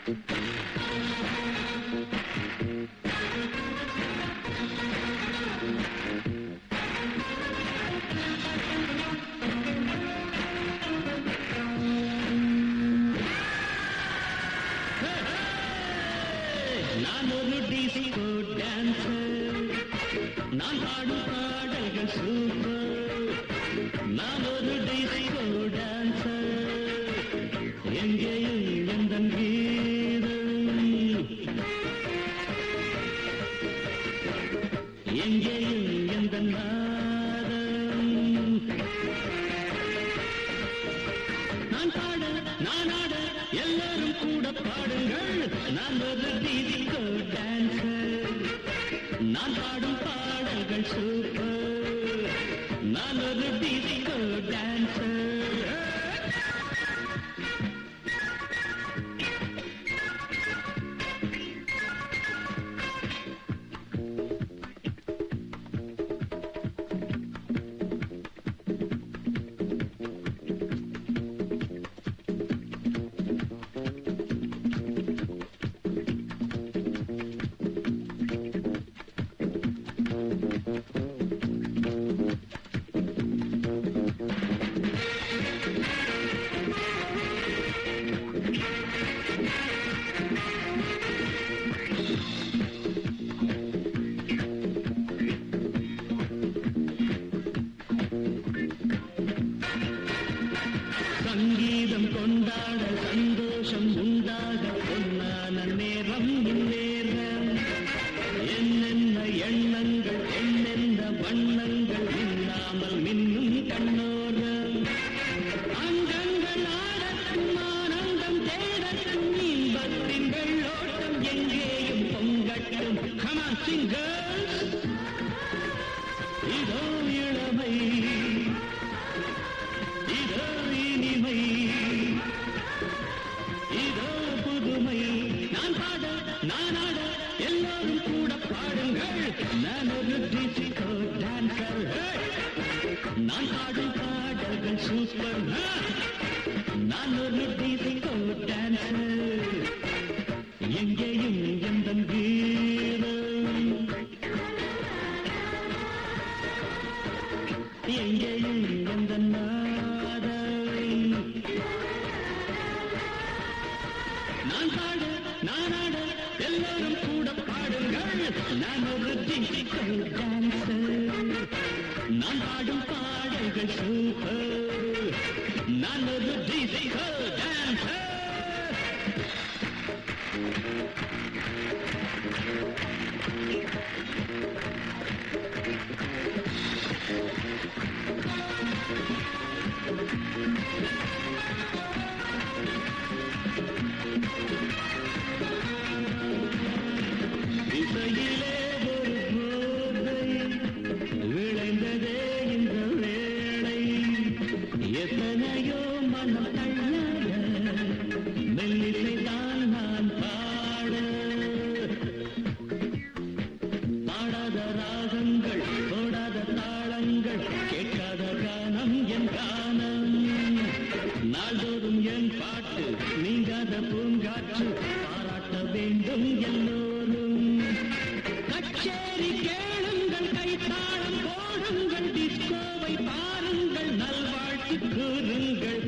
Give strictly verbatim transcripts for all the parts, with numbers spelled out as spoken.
நான் ஒரு disco dancer, நான் பாடும் பாடல்கள் சூப்பர். நான் ஒரு டிஸ்கோ டான்சர், எங்கேயும் எந்தன் கீதம், எங்கேயும் எந்தன் நாதம். நான் பாட நான் ஆட எல்லாரும் கூட பாடுங்கள். நான் ஒரு டிஸ்கோ டான்சர், நான் பாடும் பாடல்கள் சூப்பர். நான் ஒரு டிஸ்கோ டான்சர். சங்கீதம் கொண்டாட சந்தோஷம் உண்டாக பொன்னான நேரம் இந்நேரம். என்னென்ன எண்ணங்கள் என்னென்ன வண்ணங்கள் இல்லாமல் மின்னும் கண்ணோரம். அங்கங்கள் ஆடட்டும் ஆனந்தம் தேடட்டும் இன்பத்தின் வெள்ளோட்டம் எங்கேயும் பொங்கட்டும். Come on, sing girls. இதோ இளமை, இதோ இனிமை, இதோ புதுமை. நான் பாட நான் ஆட எல்லாரும் கூட பாடுங்கள். நான் ஒரு டிஸ்கோ டான்சர், நான் பாடும் பாடல்கள் சூப்பர். நான் ஒரு டிஸ்கோ டான்சர், எங்கேயும் எந்தன் கீதம், எங்கேயும் எந்தன் நாதம். நான் பாட நான் ஆட எல்லாரும் கூட பாடுங்கள். நான் ஒரு டிஸ்கோ டான்சர், நான் பாடும் பாடல்கள் சூப்பர். நான் ஒரு டிஸ்கோ டான்சர். இசையிலே ஒரு போதை விளைந்ததே இந்த வேளை. எத்தனையோ மனம் தள்ளாத மெல்லிசைதான் நான் பாட. பாடாத ராகங்கள் போடாத தாளங்கள் கேட்காத கானம் என் கானம். நாள்தோறும் என் பாட்டு நீங்காத பூங்காற்று பாராட்ட வேண்டும் எல்லோரும். கச்சேரி கேளுங்கள், கைத்தாளம் போடுங்கள், டிஸ்கோவை பாருங்கள், நல்வாழ்த்து கூறுங்கள்.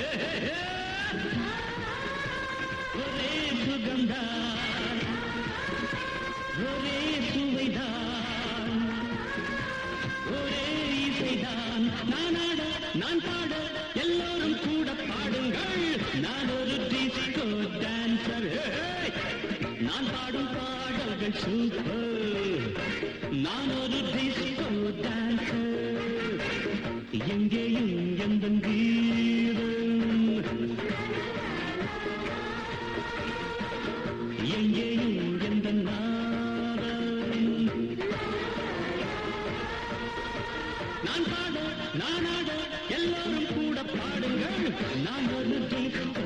ஒரே சுகம்தான், ஒரே சுவைதான், ஒரே இசைதான். நான் ஆட நான் பாட எல்லோரும் கூட பாடுங்கள். நான் ஒரு டிஸ்கோ டான்சர், நான் பாடும் பாடல்கள் சூப்பர். நான் ஒரு டிஸ்கோ டான்சர், எங்கேயும் எந்தன் கீதம், எங்கேயும் எந்தன் நாதம். நான் பாட நான் ஆட எல்லோரும் கூட பாடுங்கள். நான் ஒரு டிஸ்கோ